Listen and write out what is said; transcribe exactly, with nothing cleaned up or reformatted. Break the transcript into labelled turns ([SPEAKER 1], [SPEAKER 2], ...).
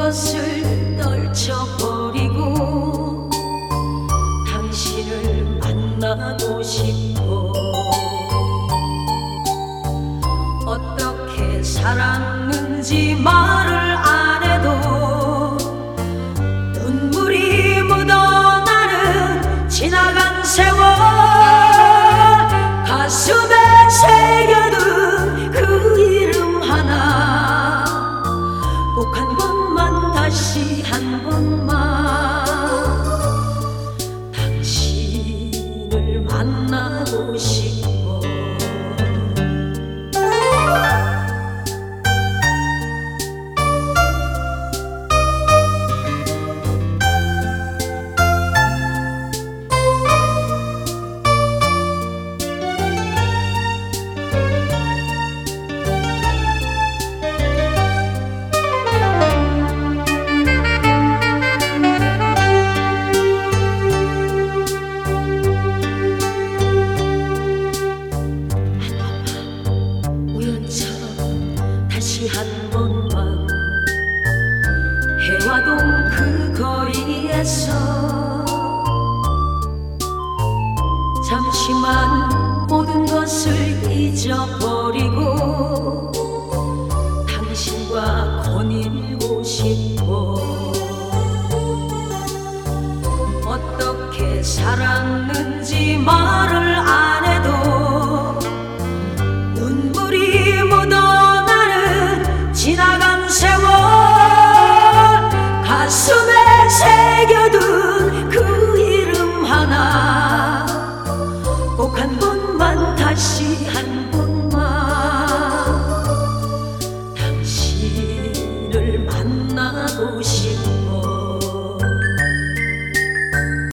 [SPEAKER 1] 것을 떨쳐버리고 당신을 만나고 싶어. 어떻게 살았는지 말을 안 해도 눈물이 묻어나는 지나간 세월, 가슴에 새겨둔 그 이름 하나, 꼭 한 번만, 다시 한 번만 당신을 만나고 싶어. 다시 한 번만 해화동 그 거리에서 잠시만 모든 것을 잊어버리고 당신과 거닐고 싶어. 어떻게 살았는지 말을 안 해도 눈물이 묻어나는 지나간 세월, 가슴에 새겨둔 그 이름 하나, 꼭 한 번만, 다시 한 번